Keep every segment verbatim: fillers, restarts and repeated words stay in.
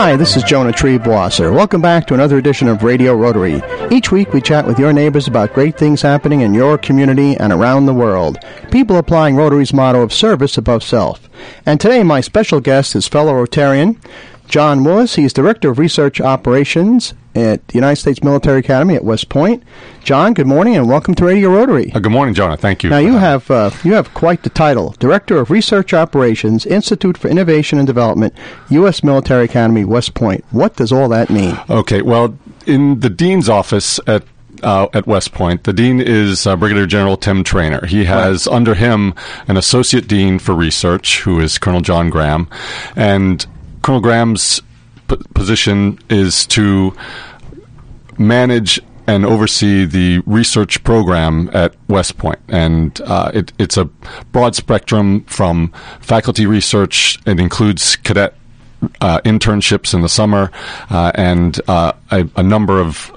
Hi, this is Jonah Triebwasser. Welcome back to another edition of Radio Rotary. Each week we chat with your neighbors about great things happening in your community and around the world. People applying Rotary's motto of service above self. And today my special guest is fellow Rotarian John Willis. He's Director of Research Operations at the United States Military Academy at West Point. John, good morning and welcome to Radio Rotary. Uh, good morning, Jonah. Thank you. Now you have uh, you have quite the title, Director of Research Operations, Institute for Innovation and Development, U S Military Academy, West Point. What does all that mean? Okay, well, in the Dean's office at Uh, at West Point, the Dean is uh, Brigadier General Tim Traynor. He has right. under him an Associate Dean for Research, who is Colonel John Graham. And Colonel Graham's p- position is to manage and oversee the research program at West Point. And uh, it, it's a broad spectrum from faculty research. It includes cadet uh, internships in the summer uh, and uh, a, a number of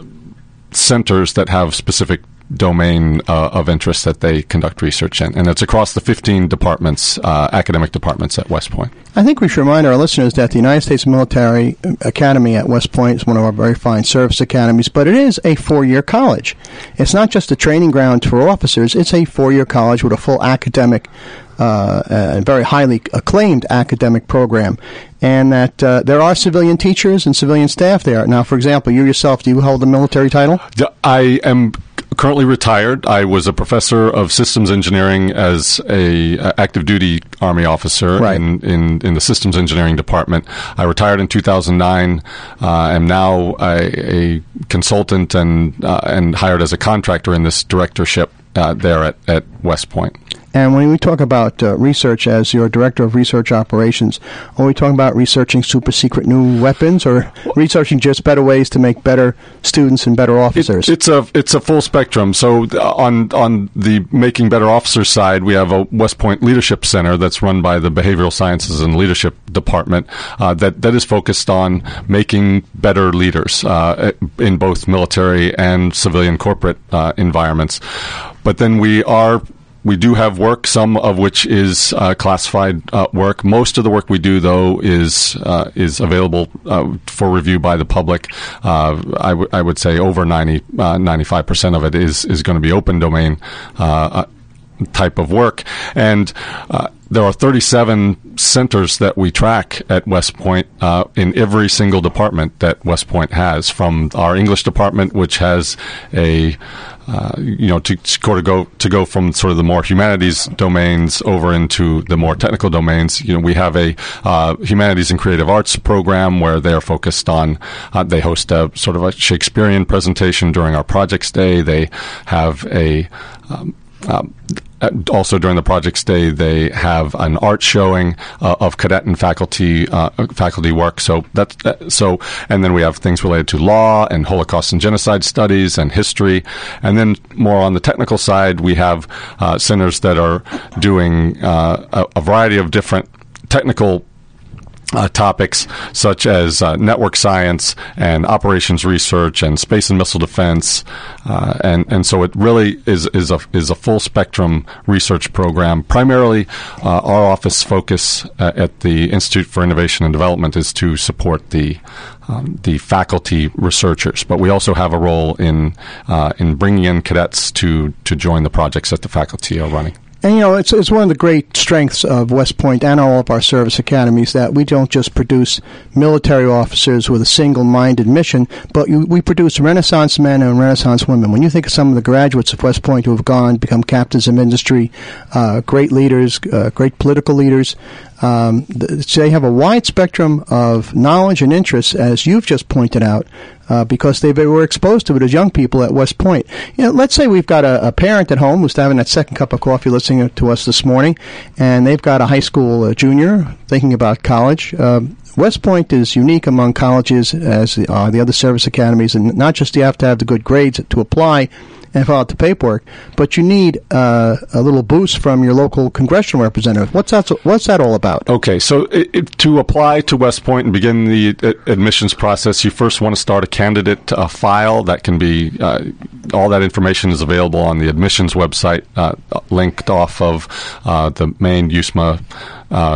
centers that have specific domain uh, of interest that they conduct research in. And it's across the fifteen departments, uh, academic departments at West Point. I think we should remind our listeners that the United States Military Academy at West Point is one of our very fine service academies, but it is a four-year college. It's not just a training ground for officers. It's a four-year college with a full academic Uh, a very highly acclaimed academic program, and that uh, there are civilian teachers and civilian staff there. Now, for example, you yourself, do you hold a military title? I am currently retired. I was a professor of systems engineering as a uh, active duty Army officer right. in, in, in the systems engineering department. I retired in two thousand nine. Uh, I'm now a, a consultant and uh, and hired as a contractor in this directorship uh, there at, at West Point. And when we talk about uh, research as your Director of Research Operations, are we talking about researching super-secret new weapons or researching just better ways to make better students and better officers? It, it's a it's a full spectrum. So on on the Making Better Officers side, we have a West Point Leadership Center that's run by the Behavioral Sciences and Leadership Department uh, that, that is focused on making better leaders uh, in both military and civilian corporate uh, environments. But then we are... We do have work, some of which is uh, classified uh, work. Most of the work we do, though, is uh, is available uh, for review by the public. Uh, I, w- I would say over ninety, uh, ninety-five percent of it is, is going to be open domain uh, type of work. And uh, there are thirty-seven centers that we track at West Point uh, in every single department that West Point has, from our English department, which has a Uh, you know, to, to go to go from sort of the more humanities domains over into the more technical domains. You know, we have a uh, humanities and creative arts program where they are focused on. Uh, they host a sort of a Shakespearean presentation during our projects day. They have a um, um, also during the projects day, they have an art showing uh, of cadet and faculty uh, faculty work. So that's uh, so, and then we have things related to law and Holocaust and genocide studies and history. And then more on the technical side, we have uh, centers that are doing uh, a, a variety of different technical Uh, topics such as uh, network science and operations research and space and missile defense, uh, and and so it really is is a is a full spectrum research program. Primarily, uh, our office focus uh, at the Institute for Innovation and Development is to support the um, the faculty researchers, but we also have a role in uh, in bringing in cadets to to join the projects that the faculty are running. And, you know, it's it's one of the great strengths of West Point and all of our service academies that we don't just produce military officers with a single-minded mission, but you, we produce Renaissance men and Renaissance women. When you think of some of the graduates of West Point who have gone, become captains of industry, uh, great leaders, uh, great political leaders, um, they have a wide spectrum of knowledge and interests, as you've just pointed out, Uh, because they were exposed to it as young people at West Point. You know, let's say we've got a, a parent at home who's having that second cup of coffee listening to us this morning, and they've got a high school uh, junior thinking about college. Uh, West Point is unique among colleges as the, uh, the other service academies, and not just you have to have the good grades to apply and fill out the paperwork, but you need uh, a little boost from your local congressional representative. What's that? What's that all about? Okay, so it, it, to apply to West Point and begin the uh, admissions process, you first want to start a candidate uh, file. That can be uh, all that information is available on the admissions website, uh, linked off of uh, the main U S M A uh,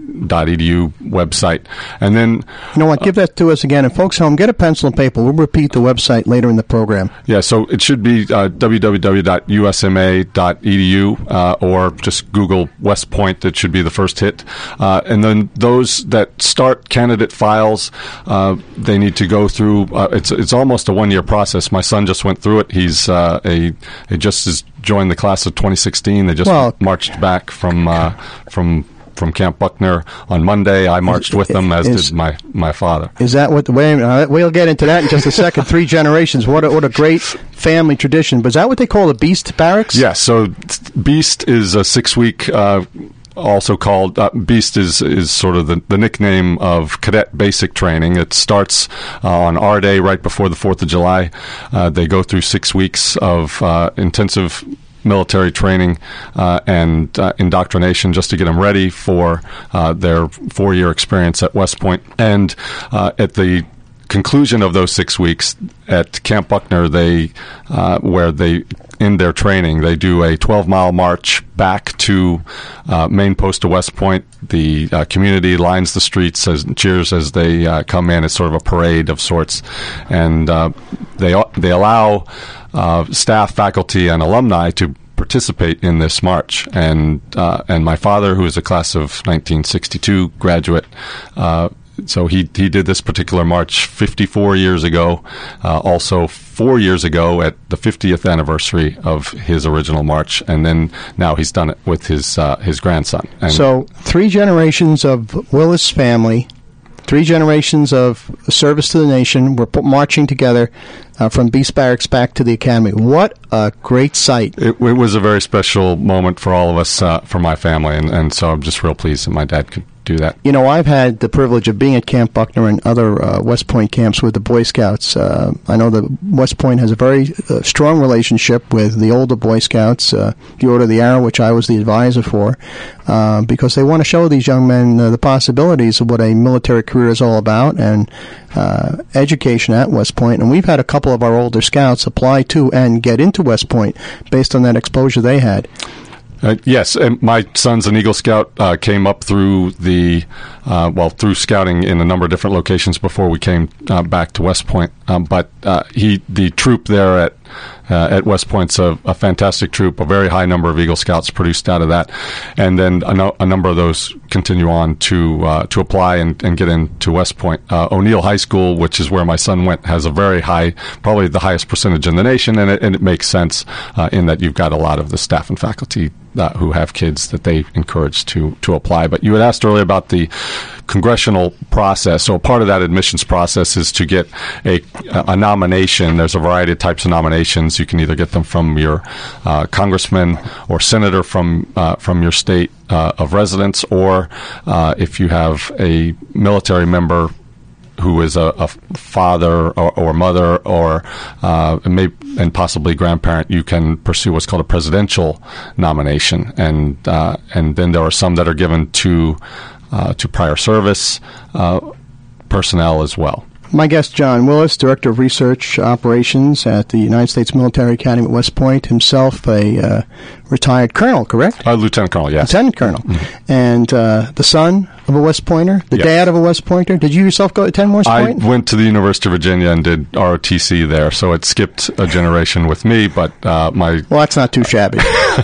dot e d u website. And then... You know what? Give that to us again. And folks home, get a pencil and paper. We'll repeat the website later in the program. Yeah, so it should be uh, w w w dot u s m a dot e d u uh, or just Google West Point. That should be the first hit. Uh, and then those that start candidate files, uh, they need to go through. Uh, it's it's almost a one-year process. My son just went through it. He's uh, a he just has joined the class of twenty sixteen. They just well, marched back from uh, from. from Camp Buckner on Monday. I marched with them, as is, did my, my father. Is that what the way? Uh, we'll get into that in just a second. Three generations. What a, what a great family tradition. But is that what they call the Beast Barracks? Yes. So Beast is a six-week. Uh, Also called uh, Beast is is sort of the, the nickname of cadet basic training. It starts uh, on our day right before the Fourth of July. Uh, they go through six weeks of uh, intensive military training uh, and uh, indoctrination just to get them ready for uh, their four-year experience at West Point. And uh, at the conclusion of those six weeks at Camp Buckner, they uh, where they end their training, they do a twelve-mile march back to uh, main post of West Point. The uh, community lines the streets as cheers as they uh, come in. It's sort of a parade of sorts, and uh, they they allow uh, staff, faculty, and alumni to participate in this march. And uh, and my father, who is a class of nineteen sixty-two graduate. Uh, So he he did this particular march fifty-four years ago, uh, also four years ago at the fiftieth anniversary of his original march, and then now he's done it with his uh, his grandson. And so three generations of Willis family, three generations of service to the nation were put, marching together uh, from Beast Barracks back to the academy. What a great sight. It, it was a very special moment for all of us, uh, for my family, and, and so I'm just real pleased that my dad could do that. You know, I've had the privilege of being at Camp Buckner and other uh, West Point camps with the Boy Scouts. Uh, I know that West Point has a very uh, strong relationship with the older Boy Scouts, uh, the Order of the Arrow, which I was the advisor for, uh, because they want to show these young men uh, the possibilities of what a military career is all about and uh, education at West Point. And we've had a couple of our older scouts apply to and get into West Point based on that exposure they had. Uh, yes, and my son's an Eagle Scout, uh, came up through the, uh, well, through scouting in a number of different locations before we came uh, back to West Point. Um, but uh, he, the troop there at uh, at West Point's a, a fantastic troop, a very high number of Eagle Scouts produced out of that. And then a, no, a number of those continue on to uh, to apply and, and get into West Point. Uh, O'Neill High School, which is where my son went, has a very high, probably the highest percentage in the nation, and it, and it makes sense uh, in that you've got a lot of the staff and faculty Uh, who have kids that they encourage to, to apply. But you had asked earlier about the congressional process. So part of that admissions process is to get a, a nomination. There's a variety of types of nominations. You can either get them from your uh, congressman or senator from uh, from your state uh, of residence, or uh, if you have a military member who is a, a father or, or mother or uh, may, and possibly grandparent, you can pursue what's called a presidential nomination, and uh, and then there are some that are given to uh, to prior service uh, personnel as well. My guest, John Willis, Director of Research Operations at the United States Military Academy at West Point, himself a uh, retired colonel, correct? Uh, Lieutenant Colonel, yes. Lieutenant Colonel. Mm-hmm. And uh, the son of a West Pointer, the yes. dad of a West Pointer. Did you yourself go attend West Point? I went to the University of Virginia and did R O T C there, so it skipped a generation with me, but uh, my... Well, that's not too shabby.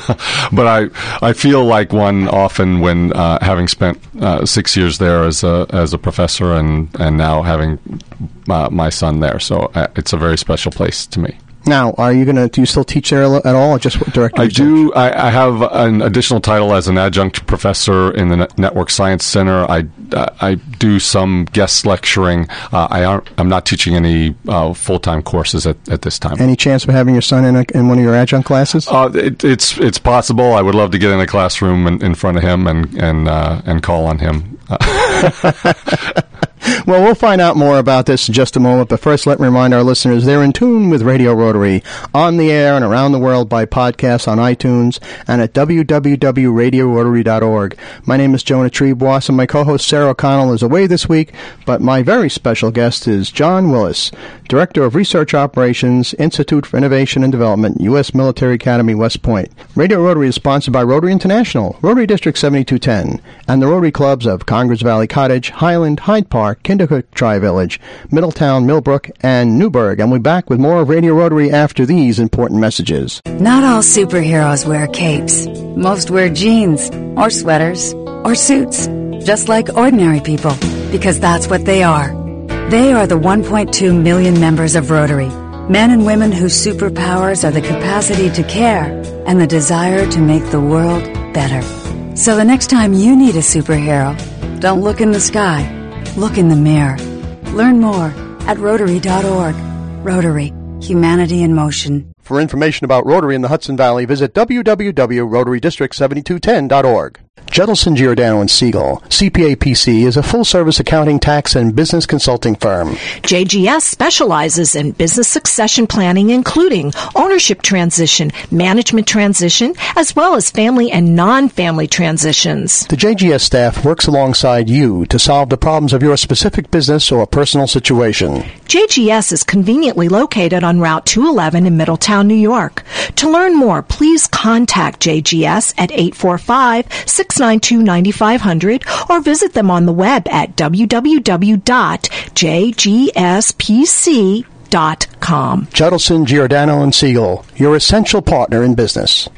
But I I feel like one often when uh, having spent uh, six years there as a as a professor and, and now having uh, my son there, so uh, it's a very special place to me. Now, are you going to, do you still teach there at all, or just director? I do. I, I have an additional title as an adjunct professor in the Network Science Center. I, uh, I do some guest lecturing. Uh, I aren't, I'm not teaching any uh, full-time courses at, at this time. Any chance of having your son in, a, in one of your adjunct classes? Uh, it, it's it's possible. I would love to get in a classroom in, in front of him and and uh, and call on him. Well, we'll find out more about this in just a moment, but first let me remind our listeners they're in tune with Radio Rotary, on the air and around the world by podcast on iTunes and at w w w dot radio rotary dot org. My name is Jonah Treeboss, and my co-host Sarah O'Connell is away this week, but my very special guest is John Willis, Director of Research Operations, Institute for Innovation and Development, U S Military Academy, West Point. Radio Rotary is sponsored by Rotary International, Rotary District seventy-two ten, and the Rotary Clubs of Congress Valley Cottage, Highland, Hyde Park, Kinderhook Tri-Village, Middletown, Millbrook, and Newburgh. And we're back with more of Radio Rotary after these important messages. Not all superheroes wear capes. Most wear jeans, or sweaters, or suits, just like ordinary people, because that's what they are. They are the one point two million members of Rotary, men and women whose superpowers are the capacity to care and the desire to make the world better. So the next time you need a superhero, don't look in the sky, look in the mirror. Learn more at rotary dot org. Rotary, humanity in motion. For information about Rotary in the Hudson Valley, visit w w w dot rotary district seventy-two ten dot org. Judelson, Giordano and Siegel, C P A P C, is a full-service accounting, tax, and business consulting firm. J G S specializes in business succession planning, including ownership transition, management transition, as well as family and non-family transitions. The J G S staff works alongside you to solve the problems of your specific business or personal situation. J G S is conveniently located on Route two eleven in Middletown, New York. To learn more, please contact J G S at eight four five, six nine two, nine five zero zero or visit them on the web at w w w dot j g s p c dot com. Judelson, Giordano and Siegel, your essential partner in business.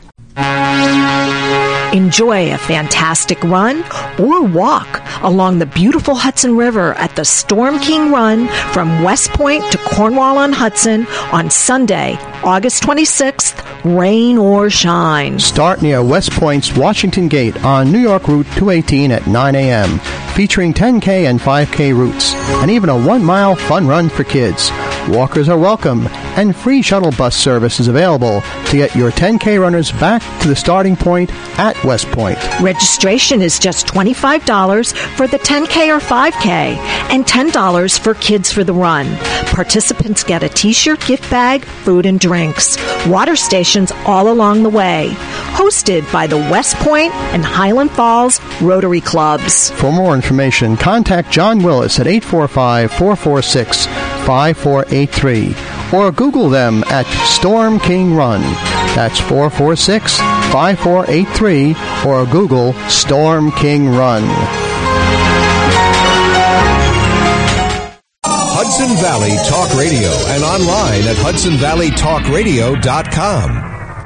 Enjoy a fantastic run or walk along the beautiful Hudson River at the Storm King Run from West Point to Cornwall-on-Hudson on Sunday, August twenty-sixth, rain or shine. Start near West Point's Washington Gate on New York Route two eighteen at nine a.m., featuring ten K and five K routes, and even a one-mile fun run for kids. Walkers are welcome, and free shuttle bus service is available to get your ten K runners back to the starting point at West Point. Registration is just twenty-five dollars for the ten K or five K and ten dollars for kids for the run. Participants get a t-shirt, gift bag, food and drinks. Water stations all along the way. Hosted by the West Point and Highland Falls Rotary Clubs. For more information, contact John Willis at eight four five, four four six, five four eight three or Google them at Storm King Run. That's four four six, five four eight three or Google Storm King Run. Hudson Valley Talk Radio and online at hudson valley talk radio dot com.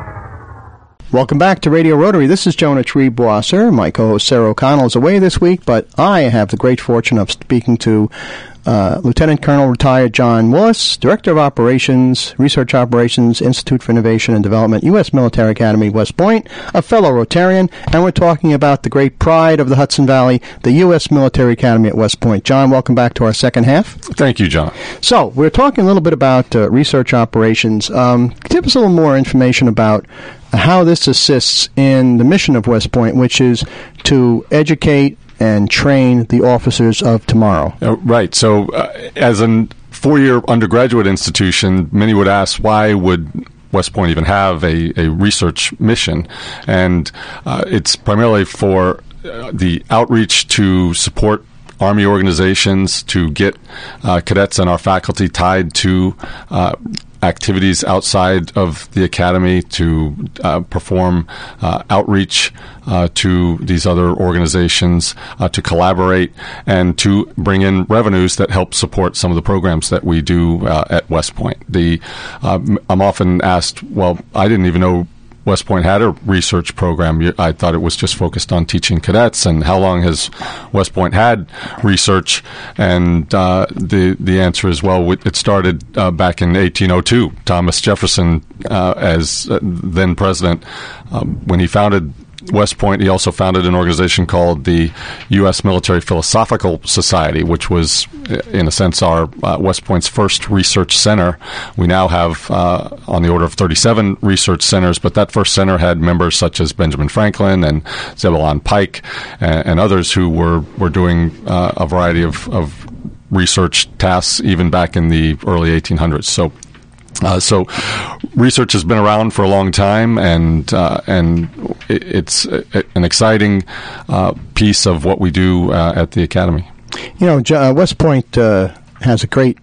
Welcome back to Radio Rotary. This is Jonah Treebwasser. My co-host Sarah O'Connell is away this week, but I have the great fortune of speaking to uh, Lieutenant Colonel retired John Willis, Director of Operations, Research Operations, Institute for Innovation and Development, U S Military Academy, West Point, a fellow Rotarian, and we're talking about the great pride of the Hudson Valley, the U S Military Academy at West Point. John, welcome back to our second half. Thank you, John. So, we're talking a little bit about uh, research operations. Um, give us a little more information about how this assists in the mission of West Point, which is to educate and train the officers of tomorrow. Uh, right. So uh, as a four-year undergraduate institution, many would ask, why would West Point even have a, a research mission? And uh, it's primarily for uh, the outreach to support Army organizations, to get uh, cadets and our faculty tied to uh, activities outside of the academy, to uh, perform uh, outreach uh, to these other organizations, uh, to collaborate, and to bring in revenues that help support some of the programs that we do uh, at West Point. The uh, I'm often asked, well, I didn't even know West Point had a research program. I thought it was just focused on teaching cadets. And how long has West Point had research? And uh, the the answer is, well, it started uh, back in eighteen oh two. Thomas Jefferson, uh, as uh, then president, um, when he founded West Point, he also founded an organization called the U S Military Philosophical Society, which was, in a sense, our uh, West Point's first research center. We now have uh, on the order of thirty-seven research centers, but that first center had members such as Benjamin Franklin and Zebulon Pike and, and others who were, were doing uh, a variety of, of research tasks even back in the early eighteen hundreds. So. Uh, so, research has been around for a long time, and uh, and it, it's a, an exciting uh, piece of what we do uh, at the Academy. You know, uh, West Point uh, has a great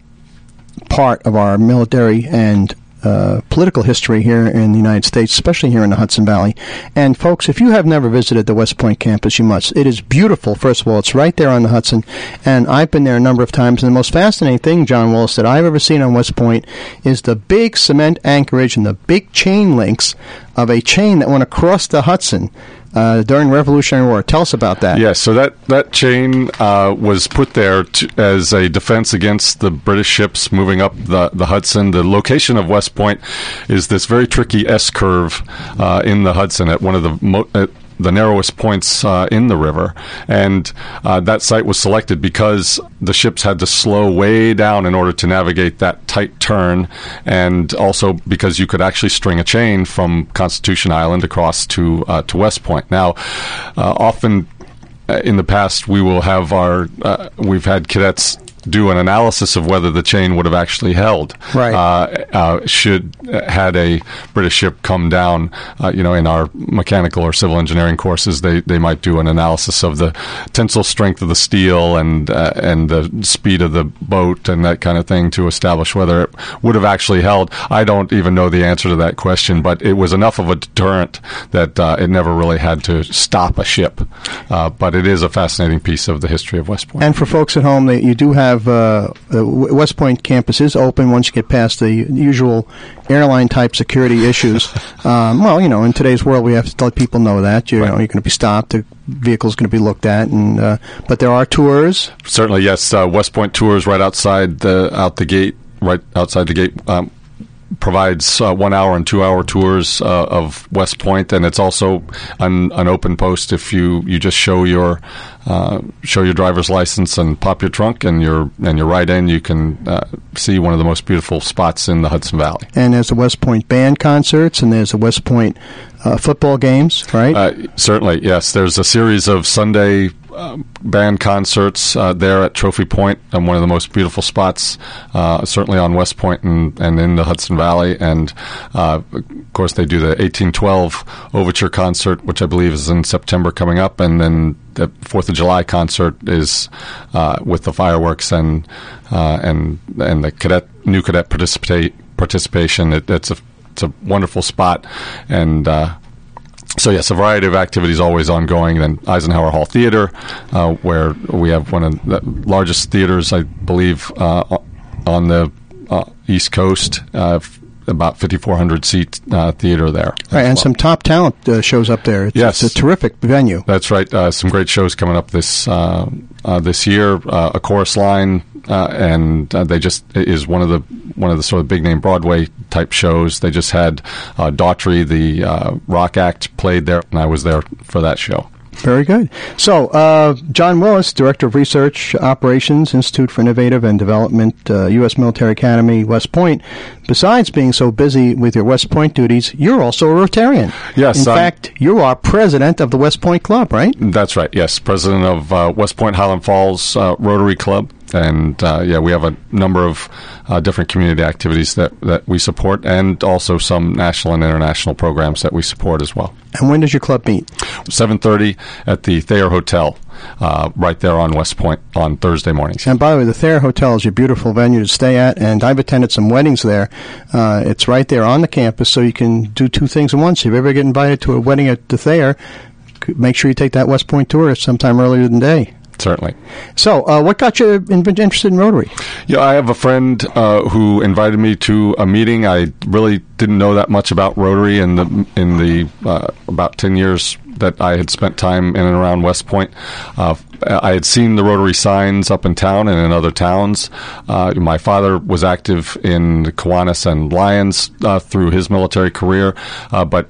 part of our military and Uh, political history here in the United States, especially here in the Hudson Valley. And folks, if you have never visited the West Point campus, you must. It is beautiful. First of all, it's right there on the Hudson, and I've been there a number of times. And the most fascinating thing, John Willis, that I've ever seen on West Point is the big cement anchorage and the big chain links of a chain that went across the Hudson Uh, during the Revolutionary War. Tell us about that. Yes, so that, that chain uh, was put there to, as a defense against the British ships moving up the, the Hudson. The location of West Point is this very tricky S-curve uh, in the Hudson at one of the mo- at the narrowest points uh, in the river. And uh, that site was selected because the ships had to slow way down in order to navigate that tight turn, and also because you could actually string a chain from Constitution Island across to uh, to West Point. Now, uh, often uh, in the past, we will have our uh, we've had cadets do an analysis of whether the chain would have actually held. Right. Uh, uh, should had a British ship come down, uh, you know, in our mechanical or civil engineering courses, they, they might do an analysis of the tensile strength of the steel and uh, and the speed of the boat and that kind of thing to establish whether it would have actually held. I don't even know the answer to that question, but it was enough of a deterrent that uh, it never really had to stop a ship. Uh, but it is a fascinating piece of the history of West Point. And for folks at home, that you do have Uh, the West Point campus is open once you get past the usual airline-type security issues. Um, well, you know, in today's world, we have to let people know that. You right. know, you're going to be stopped. The vehicle's going to be looked at. and uh, But there are tours. Certainly, yes. Uh, West Point Tours right outside the out the gate, right outside the gate, um, provides uh, one-hour and two-hour tours uh, of West Point, and it's also an, an open post. If you, you just show your uh, show your driver's license and pop your trunk, and you're and you're right in, you can uh, see one of the most beautiful spots in the Hudson Valley. And there's the West Point band concerts, and there's the West Point uh, football games, right? Uh, certainly, yes. There's a series of Sunday Uh, band concerts uh, there at Trophy Point, and one of the most beautiful spots, uh, certainly on West Point and, and in the Hudson Valley. And uh, of course, they do the eighteen twelve Overture concert, which I believe is in September coming up, and then the Fourth of July concert is uh, with the fireworks and uh, and and the cadet new cadet participate participation. It, it's a it's a wonderful spot, and. Uh, So, yes, a variety of activities always ongoing. Then Eisenhower Hall Theater, uh, where we have one of the largest theaters, I believe, uh, on the uh, East Coast, uh, f- about fifty-four hundred seat uh, theater there. Right, and well. some top talent uh, shows up there. It's, yes. it's a terrific venue. That's right. Uh, some great shows coming up this uh, uh, this year. Uh, a Chorus Line, uh, and uh, they just is one of the one of the sort of big name Broadway type shows. They just had uh, Daughtry, the uh, rock act, played there, and I was there for that show. Very good. So, uh, John Willis, Director of Research Operations, Institute for Innovative and Development, uh, U S Military Academy, West Point. Besides being so busy with your West Point duties, you're also a Rotarian. Yes. In um, fact, you are president of the West Point Club, right? That's right, yes. President of uh, West Point Highland Falls uh, Rotary Club. And, uh, yeah, we have a number of uh, different community activities that, that we support, and also some national and international programs that we support as well. And when does your club meet? seven thirty at the Thayer Hotel, uh, right there on West Point on Thursday mornings. And by the way, the Thayer Hotel is a beautiful venue to stay at, and I've attended some weddings there. Uh, it's right there on the campus, so you can do two things at once. If you ever get invited to a wedding at the Thayer, make sure you take that West Point tour sometime earlier in the day. Certainly. So, uh, what got you in, interested in Rotary? Yeah, I have a friend uh, who invited me to a meeting. I really didn't know that much about Rotary in the in the uh, about ten years that I had spent time in and around West Point. Uh, I had seen the Rotary signs up in town and in other towns. Uh, my father was active in the Kiwanis and Lions uh, through his military career, uh, but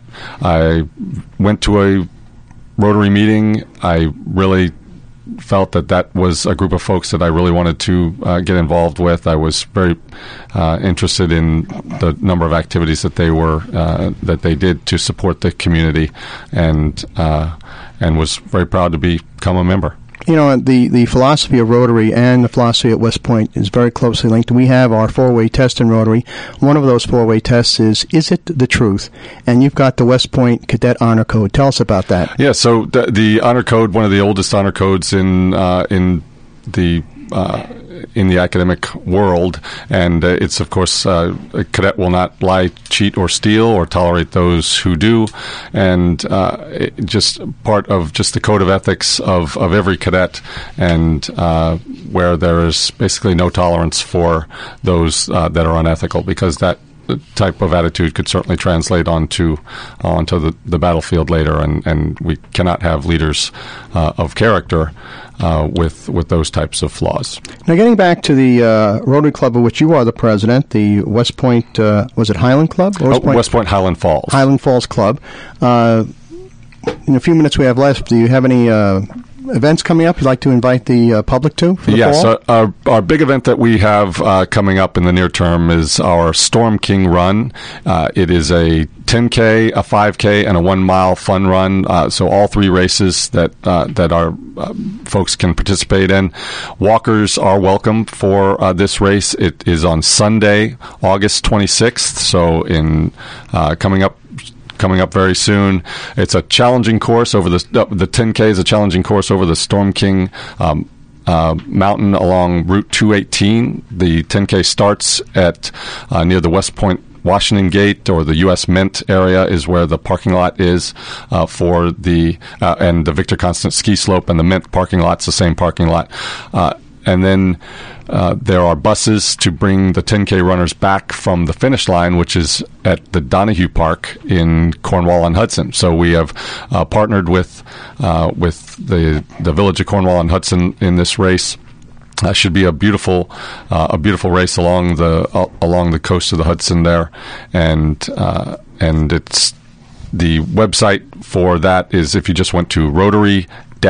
I went to a Rotary meeting. I really felt that that was a group of folks that I really wanted to uh, get involved with. I was very uh, interested in the number of activities that they were uh, that they did to support the community, and uh, and was very proud to become a member. You know, the, the philosophy of Rotary and the philosophy at West Point is very closely linked. We have our four-way test in Rotary. One of those four-way tests is, is it the truth? And you've got the West Point Cadet Honor Code. Tell us about that. Yeah, so the, the Honor Code, one of the oldest honor codes in uh, in the uh, in the academic world, and uh, it's, of course, uh, a cadet will not lie, cheat, or steal, or tolerate those who do, and uh, it just part of just the code of ethics of, of every cadet, and uh, where there is basically no tolerance for those uh, that are unethical, because that type of attitude could certainly translate onto onto the, the battlefield later, and, and we cannot have leaders uh, of character uh, with with those types of flaws. Now, getting back to the uh, Rotary Club of which you are the president, the West Point, uh, was it Highland Club? Or West, oh, Point? West Point Highland Falls. Highland Falls Club. Uh, in a few minutes we have left, do you have any uh, events coming up you'd like to invite the uh, public to for the yes, fall? Yes, uh, our, our big event that we have uh, coming up in the near term is our Storm King Run. Uh, it is a ten K, a five K, and a one-mile fun run, uh, so all three races that uh, that our uh, folks can participate in. Walkers are welcome for uh, this race. It is on Sunday, August twenty-sixth, so in uh, coming up coming up very soon. It's a challenging course over the uh, the ten K is a challenging course over the Storm King um, uh, mountain along Route two eighteen. The ten K starts at uh, near the West Point Washington Gate, or the U S Mint area is where the parking lot is uh, for the uh, and the Victor Constant ski slope and the Mint parking lot's the same parking lot. Uh, and then uh, there are buses to bring the ten K runners back from the finish line, which is at the Donahue Park in Cornwall-on-Hudson. So we have uh, partnered with uh, with the the village of Cornwall-on-Hudson in this race. That should be a beautiful, uh, a beautiful race along the uh, along the coast of the Hudson there, and uh, and it's the website for that is if you just went to Rotary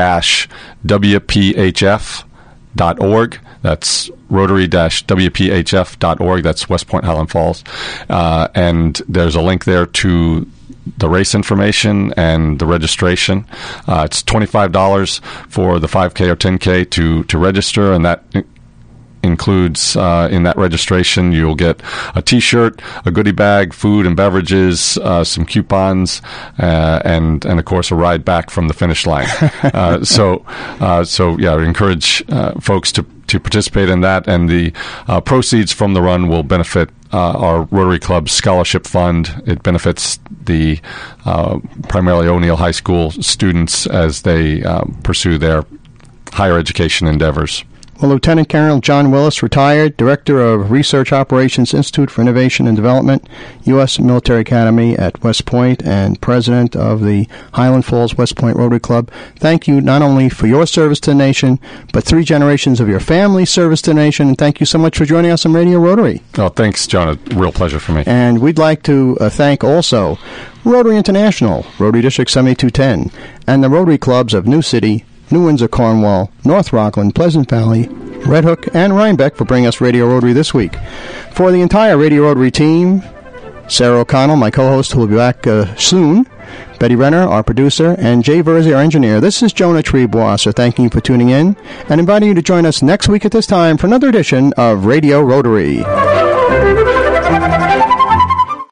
W P H F dot org. That's Rotary W P H F dot org. That's West Point Highland Falls, uh, and there's a link there to the race information and the registration. Uh, it's twenty-five dollars for the five K or ten K to, to register, and that I- includes uh, in that registration you'll get a T-shirt, a goodie bag, food and beverages, uh, some coupons, uh, and and of course a ride back from the finish line. uh, so uh, so yeah, I encourage uh, folks to to participate in that, and the uh, proceeds from the run will benefit uh, our Rotary Club Scholarship Fund. It benefits the uh, primarily O'Neill High School students as they um, pursue their higher education endeavors. Well, Lieutenant Colonel John Willis, retired Director of Research Operations, Institute for Innovation and Development, U S Military Academy at West Point, and President of the Highland Falls West Point Rotary Club. Thank you not only for your service to the nation, but three generations of your family's service to the nation, and thank you so much for joining us on Radio Rotary. Oh, thanks, John. A real pleasure for me. And we'd like to uh, thank also Rotary International, Rotary District seventy-two ten, and the Rotary Clubs of New City, New Windsor, Cornwall, North Rockland, Pleasant Valley, Red Hook, and Rhinebeck for bringing us Radio Rotary this week. For the entire Radio Rotary team, Sarah O'Connell, my co-host, who will be back uh, soon, Betty Renner, our producer, and Jay Verzi, our engineer. This is Jonah Trebois, thanking you for tuning in and inviting you to join us next week at this time for another edition of Radio Rotary.